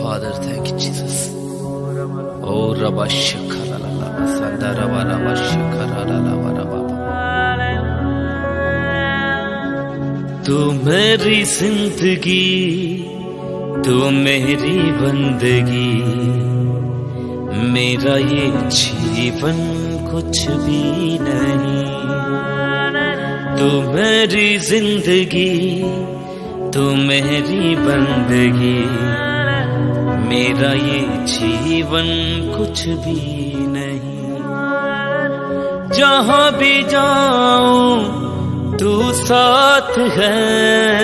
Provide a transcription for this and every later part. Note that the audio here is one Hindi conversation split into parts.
Father. Thank you, Jesus. Oh, Rabba Shakara Lava Sanda Rabba Shakara Lava. तू मेरी जिंदगी, तू मेरी बंदगी, मेरा ये जीवन कुछ भी नहीं। तू मेरी जिंदगी, तू मेरी बंदगी, मेरा ये जीवन कुछ भी नहीं। जहाँ भी जाऊं तू साथ है,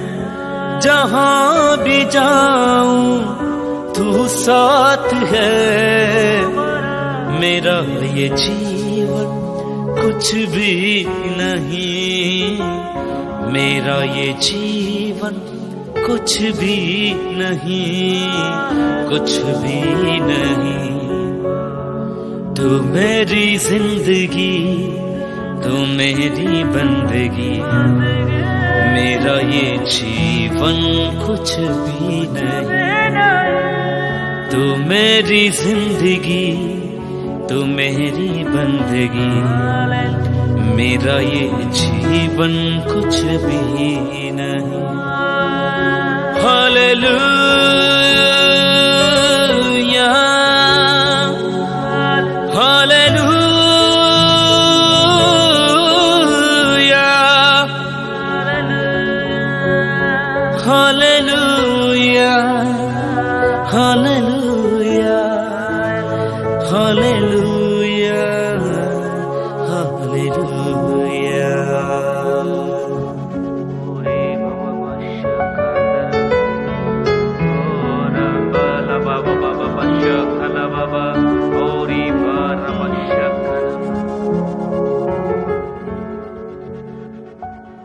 जहाँ भी जाऊं तू साथ है। मेरा ये जीवन कुछ भी नहीं, मेरा ये जीवन कुछ भी नहीं, कुछ भी नहीं। तू मेरी जिंदगी, तू मेरी बंदगी, मेरा ये जीवन कुछ भी नहीं। तू मेरी जिंदगी, तू मेरी बंदगी, मेरा ये जीवन कुछ भी नहीं। Hallelujah, hallelujah, hallelujah, hallelujah, hallelujah.